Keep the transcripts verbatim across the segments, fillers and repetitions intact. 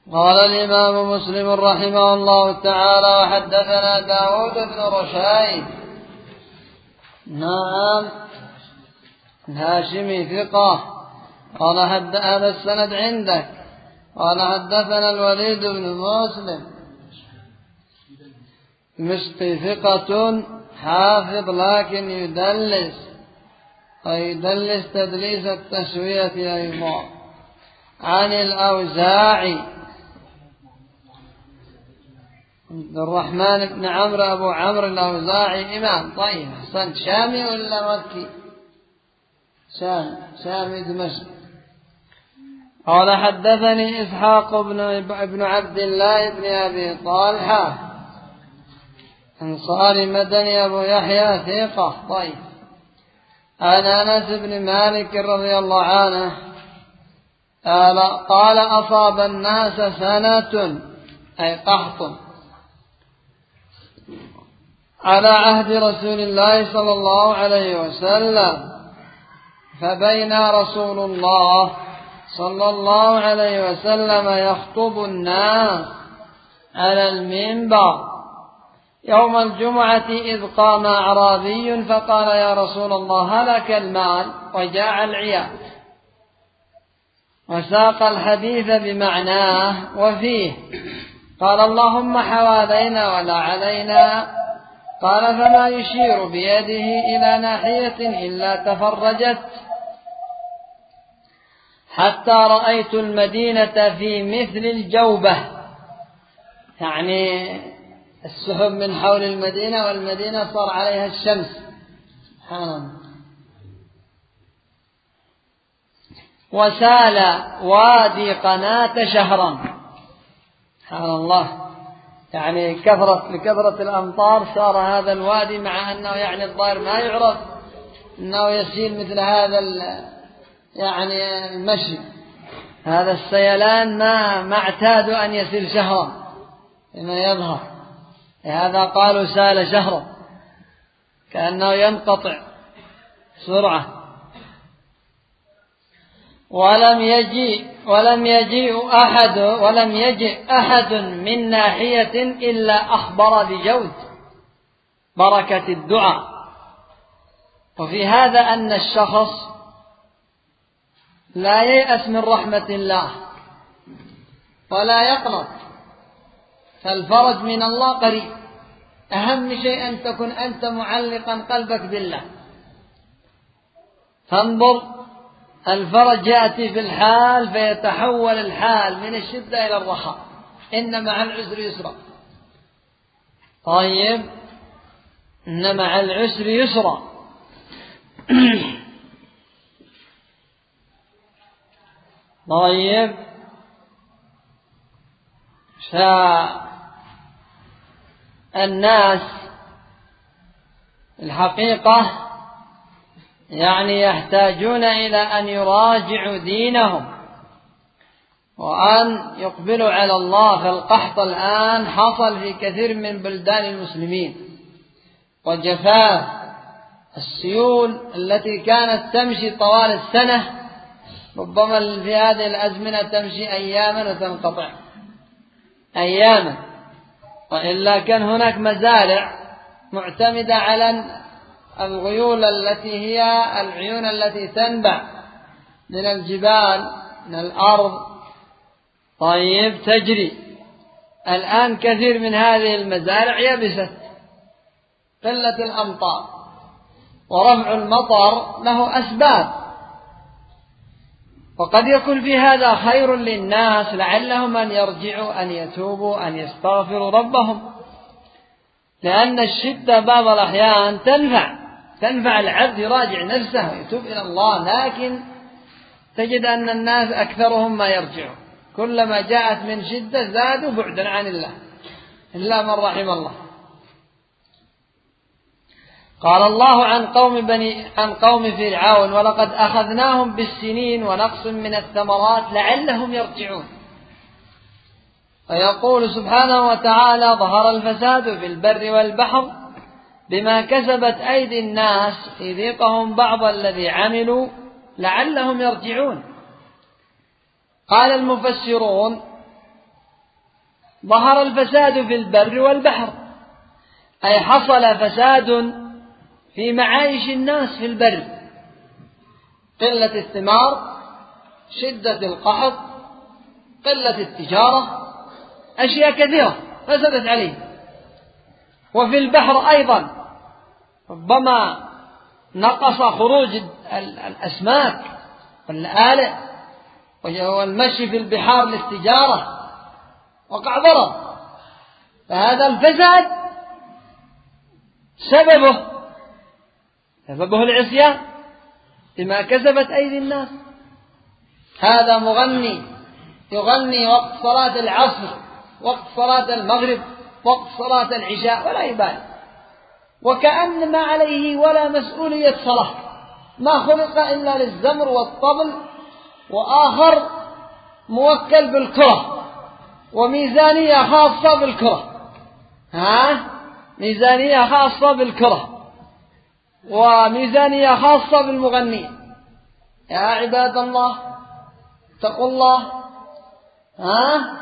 قال الإمام مسلم رحمه الله تعالى: وحدثنا داود بن رشيد نعم الهاشمي ثقة. قال حد هذا السند عندك. قال حدثنا الوليد بن مسلم مشقي ثقة حافظ لكن يدلس، ويدلس تدليس التسوية أيضا. عن الأوزاعي عبد الرحمن بن عمرو أبو عمرو الأوزاعي إمام. طيب أحسنت. شامي ولا مكي؟ شامي شامي دمشق. قال حدثني إسحاق بن ابن عبد الله بن أبي طلحة أنصاري مدني أبو يحيى ثقة. طيب. عن أنس بن مالك رضي الله عنه قال قال أصاب الناس سنة أي قحط على عهد رسول الله صلى الله عليه وسلم، فبين رسول الله صلى الله عليه وسلم يخطب الناس على المنبر يوم الجمعة إذ قام أعرابي فقال: يا رسول الله هلك المال وجاع العيال، وساق الحديث بمعناه وفيه. قال: اللهم حوالينا ولا علينا. قال: فما يشير بيده إلى ناحية إلا تفرجت حتى رأيت المدينة في مثل الجوبة، يعني السحب من حول المدينة، والمدينة صار عليها الشمس. سبحان الله. وسال وادي قناة شهرا. سبحان الله. يعني كثرة لكثرة الأمطار صار هذا الوادي، مع أنه يعني الظاهر ما يعرف أنه يسيل مثل هذا يعني المشي، هذا السيلان ما ما اعتادوا أن يسيل شهرا لما يظهر، لهذا قالوا سال شهرا كأنه ينقطع سرعة. ولم يجي ولم يجيء أحد ولم يجئ أحد من ناحية إلا أخبر بجود بركة الدعاء. وفي هذا أن الشخص لا ييأس من رحمة الله ولا يقنط، فالفرج من الله قريب. أهم شيء أن تكن أنت معلقا قلبك بالله. فانظر، الفرج يأتي في الحال فيتحول الحال من الشدة إلى الرخاء، إن مع العسر يسرا. طيب، إن مع العسر يسرا. طيب، فالناس الحقيقة يعني يحتاجون إلى أن يراجعوا دينهم وأن يقبلوا على الله. فالقحط الآن حصل في كثير من بلدان المسلمين، وجفاف السيول التي كانت تمشي طوال السنة ربما في هذه الأزمنة تمشي أياما وتنقطع أياما، وإلا كان هناك مزارع معتمدة على الغيول التي هي العيون التي تنبع من الجبال من الأرض. طيب، تجري. الآن كثير من هذه المزارع يبست، قلة الأمطار، ورفع المطر له أسباب، وقد يكون في هذا خير للناس لعلهم أن يرجعوا، أن يتوبوا، أن يستغفروا ربهم، لأن الشدة بعض الأحيان تنفع تنفع العبد يراجع نفسه ويتوب إلى الله. لكن تجد أن الناس أكثرهم ما يرجعوا، كلما جاءت من شدة زادوا بعدا عن الله إلا من رحم الله. قال الله عن قوم بني عن قوم فرعون: ولقد أخذناهم بالسنين ونقص من الثمرات لعلهم يرجعون. ويقول سبحانه وتعالى: ظهر الفساد في البر والبحر بما كسبت أيدي الناس ليذيقهم بعض الذي عملوا لعلهم يرجعون. قال المفسرون: ظهر الفساد في البر والبحر، أي حصل فساد في معايش الناس في البر، قلة الثمار، شدة القحط، قلة التجارة، أشياء كثيرة فسدت عليه. وفي البحر أيضا ربما نقص خروج الأسماك والآلئ والمشي في البحار للتجارة، وقع ضرر. فهذا الفساد سببه سببه العصيان بما كسبت أيدي الناس. هذا مغني يغني وقت صلاة العصر، وقت صلاة المغرب، وقت صلاة العشاء، ولا يبالي، وكأن ما عليه ولا مسؤولية صلاة، ما خلق إلا للزمر والطبل. وآخر موكل بالكرة وميزانية خاصة بالكرة، ها ميزانية خاصة بالكرة وميزانية خاصة بالمغني. يا عباد الله اتقوا الله. ها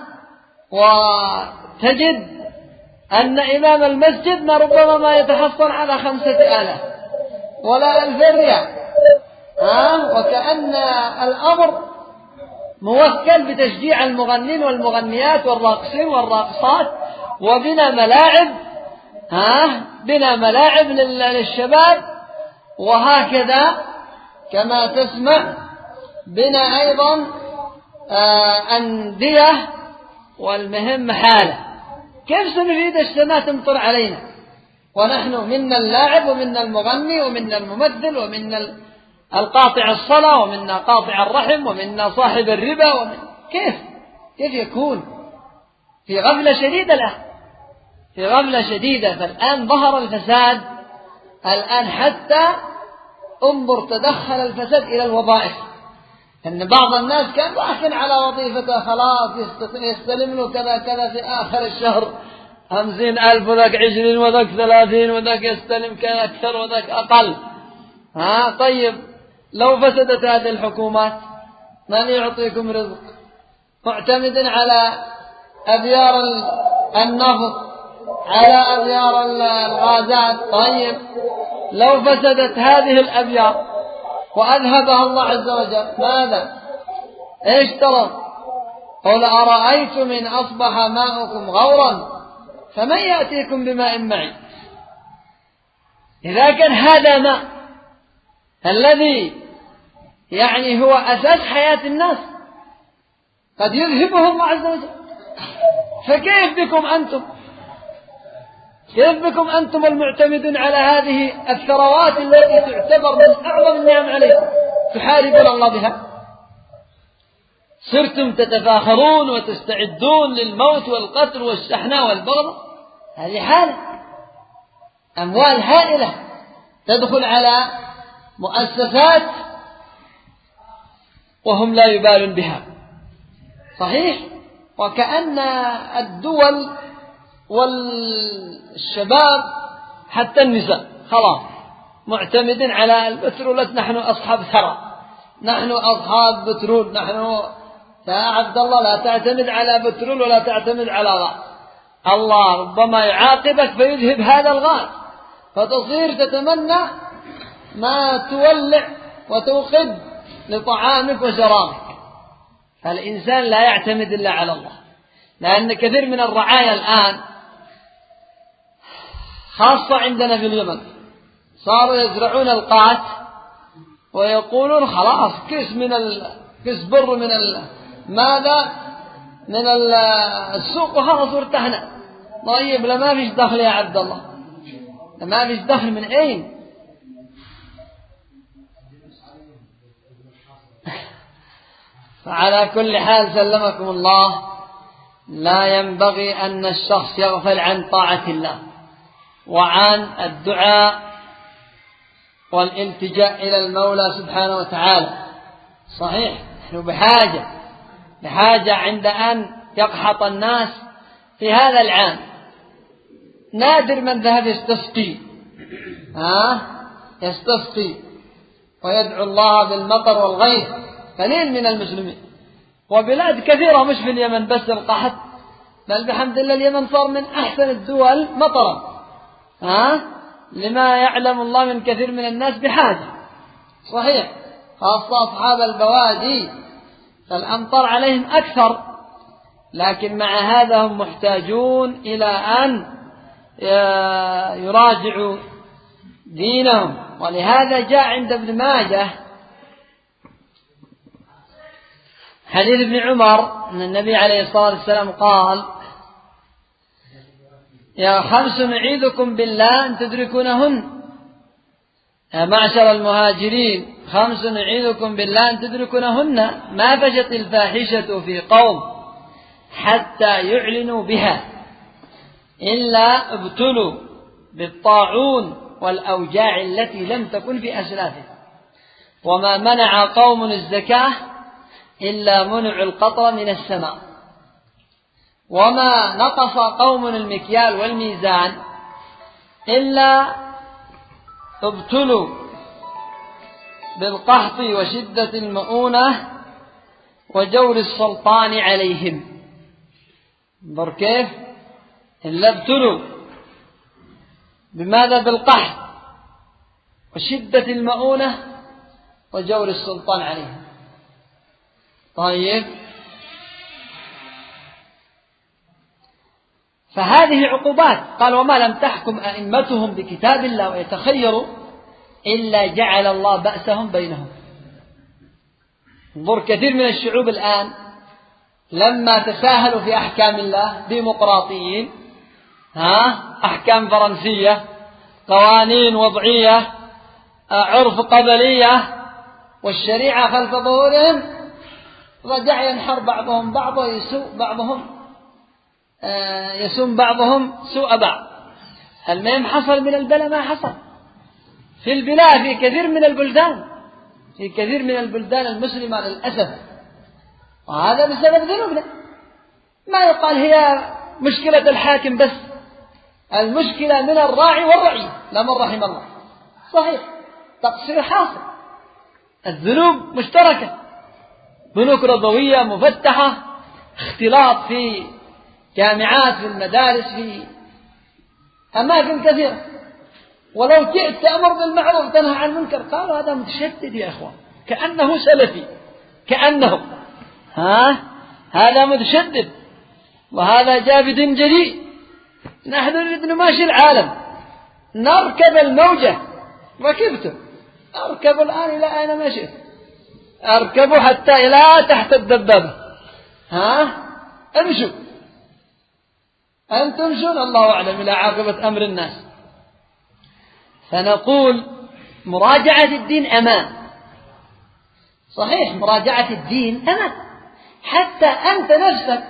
وتجد أن إمام المسجد ما ربما ما يتحصل على خمسة آلاف ولا ألف ريال، ها وكأن الأمر موكل بتشجيع المغنين والمغنيات والراقصين والراقصات، وبنا ملاعب، ها بنا ملاعب للشباب، وهكذا كما تسمع بنا أيضا أندية، والمهم حالة. كيف سنريد السماء تمطر علينا ونحن منا اللاعب ومنا المغني ومنا الممثل ومنا القاطع الصلاة ومنا قاطع الرحم ومنا صاحب الربا ومن... كيف كيف يكون؟ في غفلة شديدة الآن، في غفلة شديدة. فالآن ظهر الفساد، الآن حتى انظر تدخل الفساد إلى الوظائف، أن بعض الناس كان راكن على وظيفته خلاص يستلم له كذا كذا في آخر الشهر خمسين ألف، وذاك عشرين، وذاك ثلاثين، وذاك يستلم كذا أكثر وذاك أقل. ها طيب لو فسدت هذه الحكومات من يعطيكم رزق؟ معتمد على أبيار النفط، على أبيار الغازات. طيب لو فسدت هذه الأبيار وأذهبها الله عز وجل ماذا؟ إيش ترى؟ قل أرأيتم إن أصبح ماؤكم غورا فمن يأتيكم بماء معين؟ إذا كان هذا ماء الذي يعني هو أساس حياة الناس قد يذهبه الله عز وجل، فكيف بكم أنتم؟ كيف بكم أنتم المعتمدون على هذه الثروات التي تعتبر من أعظم النعم عليكم تحاربون الله بها؟ صرتم تتفاخرون وتستعدون للموت والقتل والشحناء والبغض. هذه حالة أموال هائلة تدخل على مؤسسات وهم لا يبالون بها. صحيح. وكأن الدول والشباب حتى النساء خلاص معتمدين على البترول. نحن أصحاب ثرى، نحن أصحاب بترول، نحن يا عبد الله لا تعتمد على بترول ولا تعتمد على غاز. الله ربما يعاقبك فيذهب هذا الغاز، فتصير تتمنى ما تولع وتوقد لطعامك وشرابك. فالإنسان لا يعتمد إلا على الله، لأن كثير من الرعايا الآن خاصة عندنا في اليمن صاروا يزرعون القات ويقولون خلاص كيس من ال... كيس بر من ال... ماذا من ال... السوق وخلاص ارتحنا. طيب لا ما فيش دخل يا عبد الله، ما فيش دخل من أين؟ فعلى كل حال سلمكم الله، لا ينبغي أن الشخص يغفل عن طاعة الله وعن الدعاء والالتجاء إلى المولى سبحانه وتعالى. صحيح نحن بحاجة بحاجة عند أن يقحط الناس في هذا العام. نادر من ذهب يستسقي، ها يستسقي ويدعو الله بالمطر والغيث، قليل من المسلمين. وبلاد كثيرة مش في اليمن بس القحط، بل بحمد الله اليمن صار من أحسن الدول مطرا، ها؟ لما يعلم الله من كثير من الناس بحاجة. صحيح، خاصة أصحاب البوادي فالأمطار عليهم أكثر، لكن مع هذا هم محتاجون إلى أن يراجعوا دينهم. ولهذا جاء عند ابن ماجه حديث ابن عمر أن النبي عليه الصلاة والسلام قال: يا خمس نعيذكم بالله أن تدركونهن، يا معشر المهاجرين خمس نعيذكم بالله أن تدركونهن ما فشت الفاحشة في قوم حتى يعلنوا بها إلا ابتلوا بالطاعون والأوجاع التي لم تكن في أسلافهم، وما منع قوم الزكاة إلا منع القطر من السماء، وما نقص قوم المكيال والميزان إلا ابتلوا بالقحط وشدة المؤونة وجور السلطان عليهم. انظر كيف، إلا ابتلوا بماذا؟ بالقحط وشدة المؤونة وجور السلطان عليهم. طيب، فهذه عقوبات. قال: وما لم تحكم أئمتهم بكتاب الله ويتخيروا إلا جعل الله بأسهم بينهم. انظر كثير من الشعوب الآن لما تساهلوا في أحكام الله، ديمقراطيين، ها، أحكام فرنسية، قوانين وضعية، عرف قبلية، والشريعة خلف ظهورهم، رجع ينحر بعضهم بعضا، يسوء بعضهم يسوم بعضهم سوء بعض. المهم حصل من البلاء ما حصل في البلاد، في كثير من البلدان، في كثير من البلدان المسلمة للأسف، وهذا بسبب ذنوبنا. ما يقال هي مشكلة الحاكم بس، المشكلة من الراعي والرعي، لا من رحم الله. صحيح، تقصير حاصل، الذنوب مشتركة، بنوك ربوية مفتحة، اختلاط في جامعات، في المدارس، في أماكن كثيرة. ولو جئت تأمر بالمعروف تنهى عن المنكر، قالوا هذا متشدد يا إخوان، كأنه سلفي، كأنه ها هذا متشدد، وهذا جابد جديد. نحن نريد نماشي العالم، نركب الموجة، ركبته، أركب الآن إلى أين ما شئت، أركبوا حتى إلى تحت الدبابة، ها امشوا أن تمشون الله أعلم إلى عاقبة أمر الناس. فنقول مراجعة الدين أمان. صحيح، مراجعة الدين أمان، حتى أنت نفسك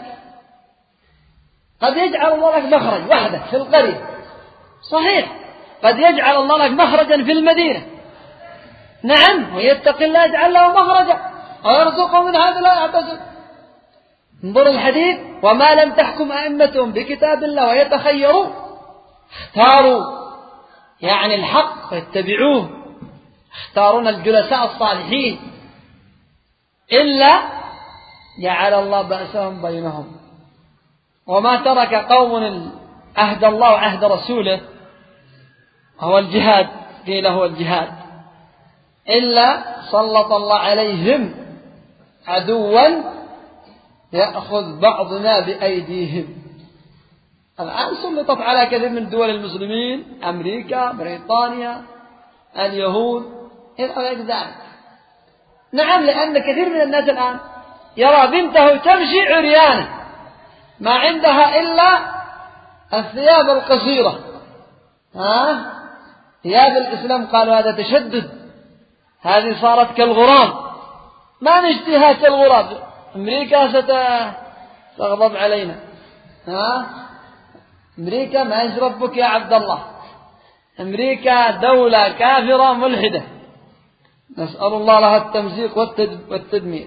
قد يجعل الله لك مخرج وحدك في القرية. صحيح، قد يجعل الله لك مخرجا في المدينة، نعم، ويتقي الله يجعل له مخرجا ويرزقه من هذا لا يعتزل. انظر الحديث: وما لم تحكم أئمتهم بكتاب الله ويتخيروا، اختاروا يعني الحق فيتبعوه، اختارون الجلساء الصالحين، إلا جعل الله بأسهم بينهم. وما ترك قوم عهد الله وعهد رسوله هو الجهاد، قيل هو الجهاد، إلا سلط الله عليهم عدوا يأخذ بعضنا بأيديهم. الآن سلطت على كثير من دول المسلمين، أمريكا، بريطانيا، اليهود، إلى غير ذلك. نعم، لأن كثير من الناس الآن يرى بنته تمشي عريانة، ما عندها إلا الثياب القصيرة، ها، ثياب الإسلام، قالوا هذا تشدد، هذه صارت كالغراب، ما نشتهيها كالغراب، أمريكا ستغضب علينا، ها، أمريكا ما يشربك يا عبد الله، أمريكا دولة كافرة ملحدة، نسأل الله لها التمزيق والتدمير.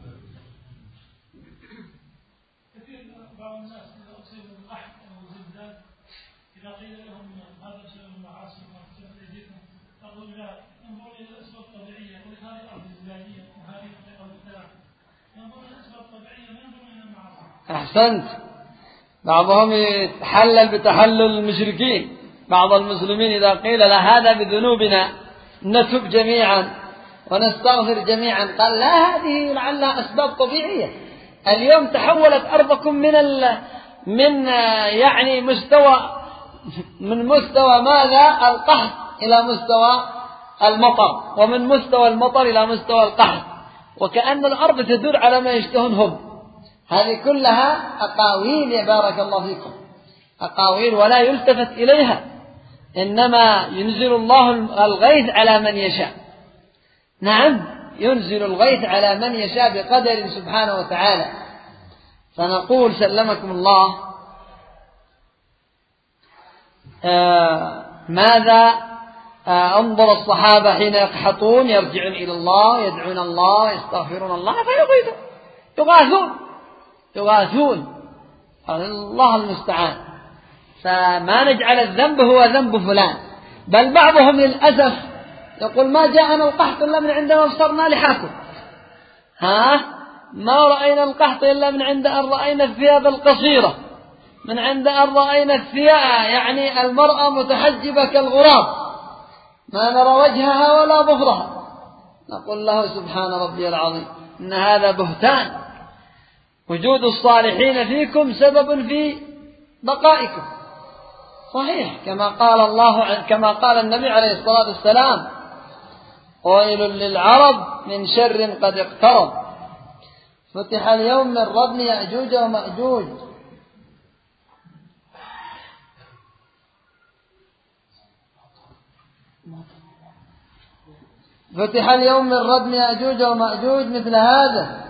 إذا قيل لهم هذا شيء المعاصي ومغفرة أيديكم تقول لا، انظروا إلى الأسباب الطبيعية، وهذه الأرض الزلالية وهذه الطريقة والكلام، ينظروا إلى الأسباب الطبيعية ما ينظرون إلى المعاصي. أحسنت، بعضهم يتحلل بتحلل المشركين، بعض المسلمين إذا قيل له هذا بذنوبنا نتوب جميعا ونستغفر جميعا، قال لا، هذه لعلها أسباب طبيعية. اليوم تحولت أرضكم من ال... من يعني مستوى من مستوى ماذا القحط إلى مستوى المطر، ومن مستوى المطر إلى مستوى القحط، وكأن الأرض تدور على ما يشتهون هم. هذه كلها أقاويل يا بارك الله فيكم، أقاويل ولا يلتفت إليها، إنما ينزل الله الغيث على من يشاء. نعم، ينزل الغيث على من يشاء بقدر سبحانه وتعالى. فنقول سلمكم الله آه ماذا آه انظر الصحابة حين يقحطون يرجعون إلى الله، يدعون الله، يستغفرون الله فيغيثون، يغاثون يغاثون الله المستعان. فما نجعل الذنب هو ذنب فلان، بل بعضهم للأسف يقول ما جاءنا القحط إلا من عندما أبصرنا لحاكم، ها ما رأينا القحط إلا من عند أن رأينا الثياب القصيرة، من عند أن رأينا الثياب يعني المرأة متحجبة كالغراب، ما نرى وجهها ولا ظهرها. نقول له سبحان ربي العظيم، إن هذا بهتان. وجود الصالحين فيكم سبب في بقائكم، صحيح، كما قال الله كما قال النبي عليه الصلاة والسلام: ويل للعرب من شر قد اقترب، فتح اليوم من ردم يأجوج ومأجوج. فتح اليوم من ردم يأجوج ومأجوج مثل هذا،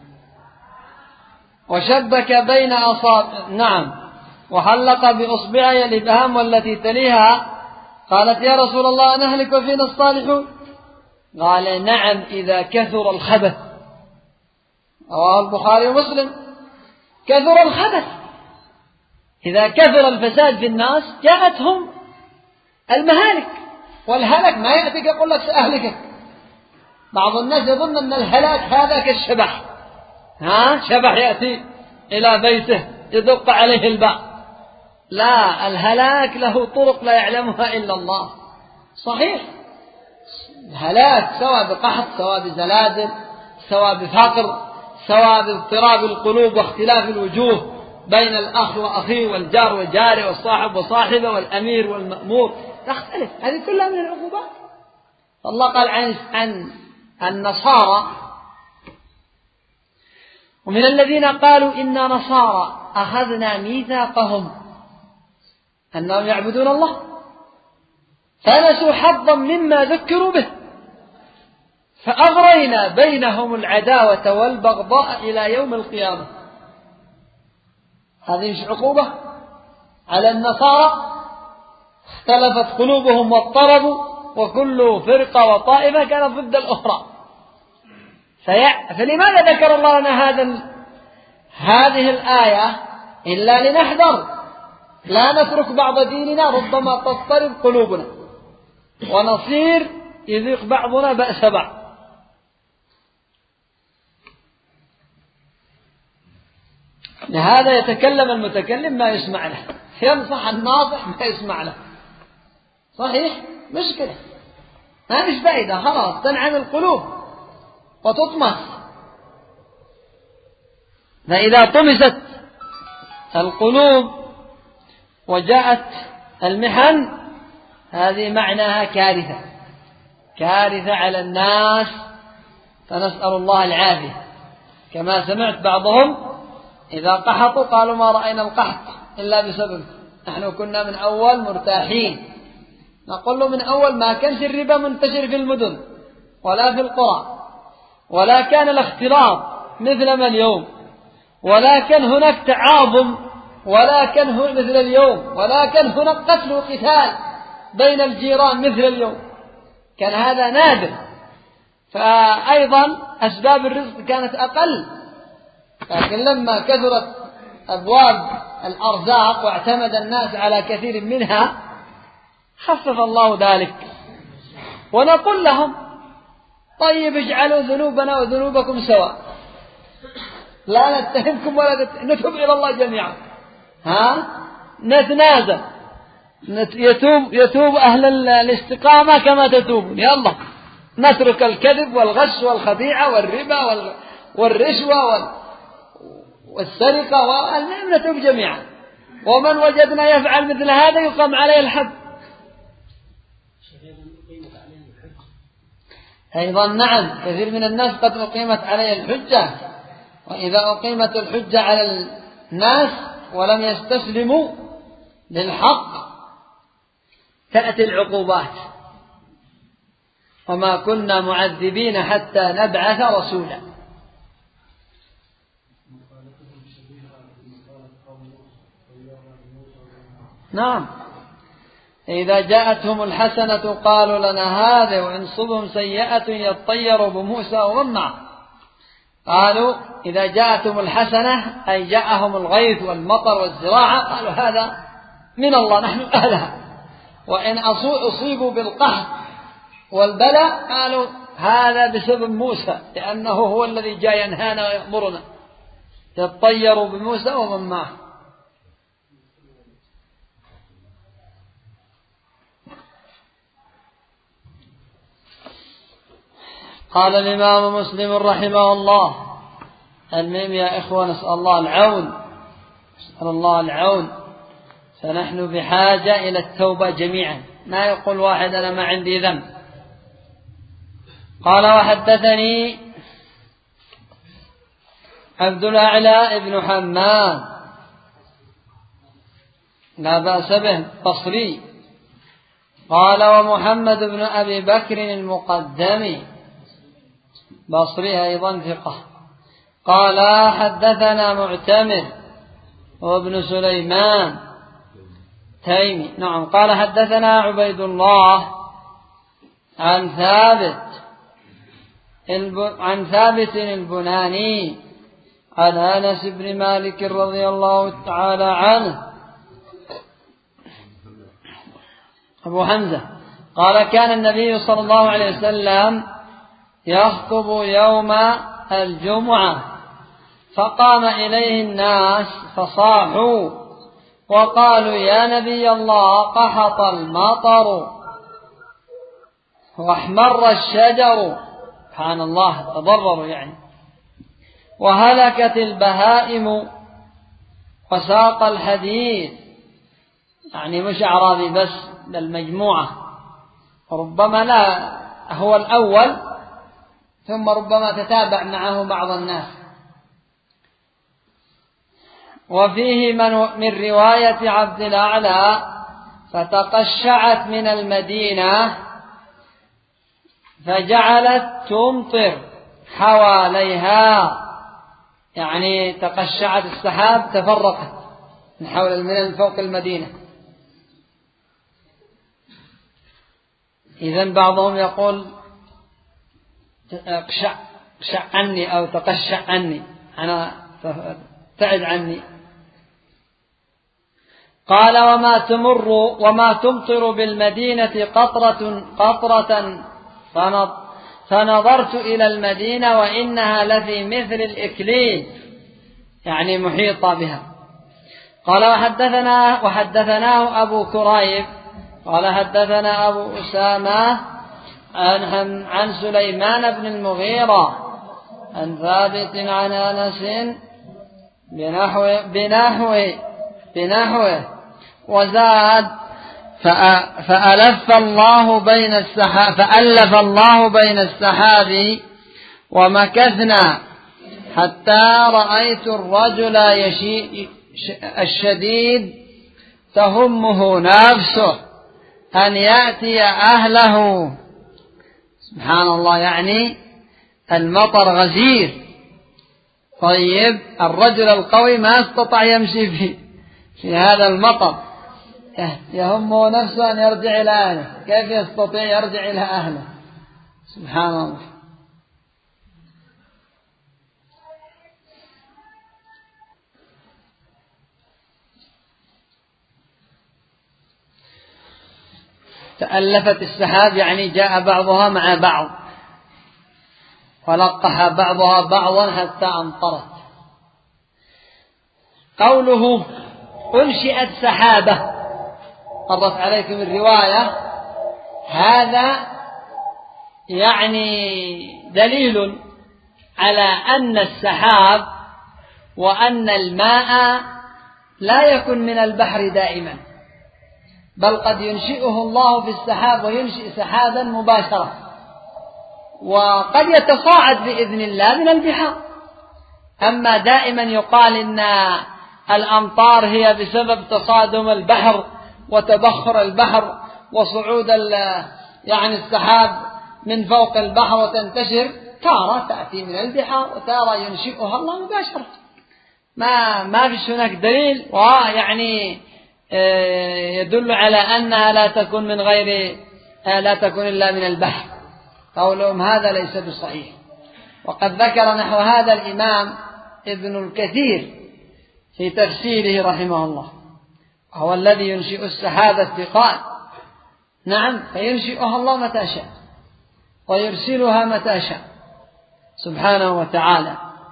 وشبك بين أصابع، نعم، وحلق بأصبعي الإبهام والتي تليها. قالت: يا رسول الله نهلك وفينا الصالحون؟ قال: نعم، إذا كثر الخبث. رواه البخاري ومسلم. كثر الخبث، إذا كثر الفساد في الناس جاءتهم المهالك، والهلك ما يأتيك يقول لك سأهلكك. بعض الناس يظن أن الهلاك هذا كالشبح، ها شبح يأتي إلى بيته يدق عليه الباب. لا، الهلاك له طرق لا يعلمها إلا الله. صحيح، الهلاك سواء بقحط، سواء بزلازل، سواء بفقر، سواء باضطراب القلوب واختلاف الوجوه بين الأخ وأخيه والجار وجاره والصاحب وصاحبه والأمير والمأمور، تختلف. هذه كلها من العقوبات. الله قال عن عن النصارى: ومن الذين قالوا إنا نصارى أخذنا ميثاقهم أنهم يعبدون الله فنسوا حظا مما ذكروا به فأغرينا بينهم العداوة والبغضاء إلى يوم القيامة. هذه مش عقوبة على النصارى؟ اختلفت قلوبهم واضطربوا، وكل فرقة وطائفة كانت ضد الأخرى. فلماذا ذكر الله لنا هذا هذه الآية؟ إلا لنحذر، لا نترك بعض ديننا، ربما تضطرب قلوبنا ونصير يذيق بعضنا بأس بعض. لهذا يتكلم المتكلم ما يسمع له، ينصح الناصح ما يسمع له. صحيح، مشكلة، ما فيش فائدة، خلاص تنعم القلوب وتطمس. فإذا طمست القلوب وجاءت المحن، هذه معناها كارثة، كارثة على الناس، فنسأل الله العافية. كما سمعت بعضهم إذا قحطوا قالوا: ما رأينا القحط إلا بسبب، نحن كنا من أول مرتاحين. نقول له: من أول ما كانش الربا منتشر في المدن ولا في القرى، ولا كان الاختلاط مثل ما اليوم، ولا كان هناك تعاظم، ولا كان هناك مثل اليوم، ولا كان هناك قتل وقتال بين الجيران مثل اليوم، كان هذا نادر. فأيضا أسباب الرزق كانت أقل، لكن لما كثرت أبواب الأرزاق واعتمد الناس على كثير منها خفف الله ذلك. ونقول لهم: طيب اجعلوا ذنوبنا وذنوبكم سواء، لا نتهمكم ولا نتوب إلى الله جميعا، ها نتنازل، يتوب يتوب أهل الاستقامة كما تتوبون، يلا نترك الكذب والغش والخديعة والربا والرشوة والسرقة والمهم نتوب جميعا، ومن وجدنا يفعل مثل هذا يقام عليه الحد. أيضا نعم، كثير من الناس قد أقيمت عليه الحجة، وإذا أقيمت الحجة على الناس ولم يستسلموا للحق تأتي العقوبات، وما كنا معذبين حتى نبعث رسولا. نعم، إذا جاءتهم الحسنة قالوا لنا هذا، وإن صبهم سيئة يطيروا بموسى ومن معه. قالوا إذا جاءتهم الحسنة أي جاءهم الغيث والمطر والزراعة قالوا هذا من الله نحن أهلها، وإن أصيبوا بالقحط والبلاء قالوا هذا بسبب موسى لأنه هو الذي جاء ينهانا ويأمرنا، يطيروا بموسى ومن معه. قال الإمام مسلم رحمه الله: المهم يا إخوة نسأل الله العون، نسأل الله العون، فنحن بحاجة إلى التوبة جميعا، ما يقول واحد أنا ما عندي ذنب. قال: وحدثني عبد الأعلى ابن حماد لا بأس به بصري، قال: ومحمد بن أبي بكر المقدمي بصري أيضا ثقة، قال: حدثنا معتمر وابن سليمان تيمي، نعم، قال: حدثنا عبيد الله عن ثابت عن ثابت البناني عن أنس بن مالك رضي الله تعالى عنه أبو حمزة قال: كان النبي صلى الله عليه وسلم يخطب يوم الجمعة، فقام إليه الناس فصاحوا وقالوا: يا نبي الله، قحط المطر واحمر الشجر، سبحان الله، تضرروا يعني، وهلكت البهائم وساق الحديد، يعني مش أعرابي بس بل مجموعة، ربما لا هو الأول ثم ربما تتابع معه بعض الناس. وفيه من, من رواية عبد الأعلى: فتقشعت من المدينة فجعلت تمطر حواليها، يعني تقشعت السحاب تفرقت من حول من فوق المدينة. إذن بعضهم يقول اقشع اقشع عني أو تقشع عني، أنا تعد عني. قال: وما تمر وما تمطر بالمدينة قطرة قطرة فنظرت إلى المدينة وإنها لفي مثل الإكليل، يعني محيطة بها. قال: وحدثنا وحدثناه أبو كريب قال: حدثنا أبو أسامة عن عن سليمان بن المغيرة عن ثابت عن أنس بنحو بنحو بنحوه، وزاد: فألف الله بين السحاب فألف الله بين السحاب ومكثنا حتى رأيت الرجل يشي الشديد تهمه نفسه أن يأتي أهله. سبحان الله، يعني المطر غزير، طيب الرجل القوي ما استطاع يمشي في, في هذا المطر، يهمه نفسه أن يرجع إلى أهله، كيف يستطيع يرجع إلى أهله؟ سبحان الله. تألفت السحاب، يعني جاء بعضها مع بعض ولقح بعضها بعضا حتى أمطرت. قوله أنشئت سحابة مرت عليكم الرواية، هذا يعني دليل على أن السحاب وأن الماء لا يكون من البحر دائما، بل قد ينشئه الله في السحاب وينشئ سحابا مباشرة، وقد يتصاعد بإذن الله من البحار. أما دائما يقال إن الأمطار هي بسبب تصادم البحر وتبخر البحر وصعود يعني السحاب من فوق البحر وتنتشر، تارة تأتي من البحار وتارة ينشئها الله مباشرة. ما ما فيش هناك دليل ويعني يدل على أنها لا تكون من غير لا تكون إلا من البحر. قولهم هذا ليس بصحيح. وقد ذكر نحو هذا الإمام ابن الكثير في تفسيره رحمه الله، هو الذي ينشئ السحاب الثقال، نعم، فينشئها الله متى شاء ويرسلها متى شاء سبحانه وتعالى.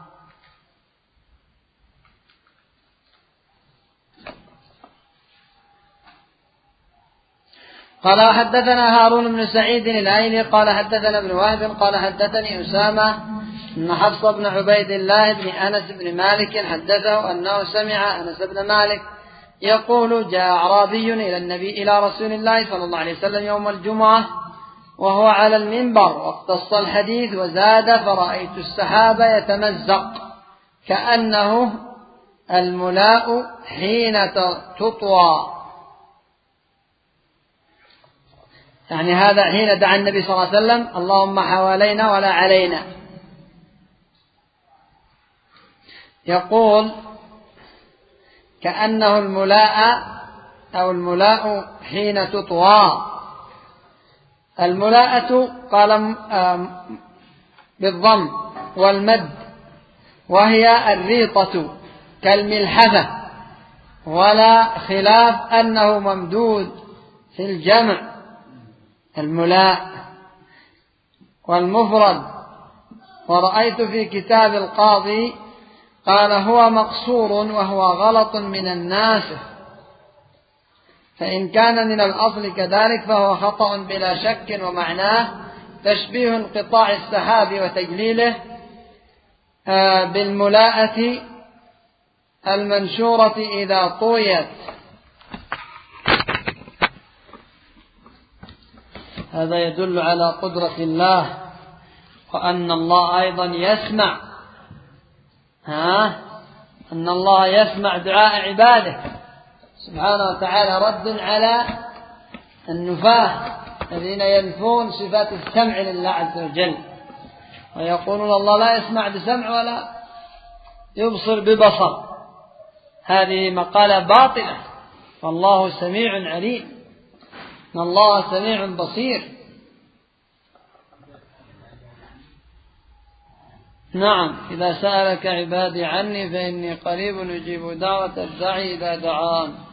قال حدثنا هارون بن سعيد الأيلي قال حدثنا ابن وهب قال حدثني أسامة أن حفص بن عبيد الله بن أنس بن مالك حدثه أنه سمع أنس بن مالك يقول جاء أعرابي إلى النبي إلى رسول الله صلى الله عليه وسلم يوم الجمعة وهو على المنبر واقتص الحديث وزاد فرأيت السحاب يتمزق كأنه الملاء حين تطوى، يعني هذا حين دعا النبي صلى الله عليه وسلم اللهم حوالينا ولا علينا. يقول كأنه الملاء أو الملاء حين تطوى. الملاءة قال بالضم والمد، وهي الريطة كالملحفة، ولا خلاف أنه ممدود في الجمع الملاء والمفرد. ورأيت في كتاب القاضي قال هو مقصور وهو غلط من الناسخ، فإن كان من الأصل كذلك فهو خطأ بلا شك، ومعناه تشبيه انقطاع السحاب وتجليله بالملاءة المنشورة إذا طويت. هذا يدل على قدرة الله وأن الله أيضا يسمع، ها أن الله يسمع دعاء عباده سبحانه وتعالى، رد على النفاة الذين ينفون صفات السمع لله عز وجل ويقولون الله لا يسمع بسمع ولا يبصر ببصر. هذه مقالة باطلة، والله سميع عليم، إن الله سميع بصير. نعم، إذا سألك عبادي عني فإني قريب أجيب دعوة الداعي إذا دعان.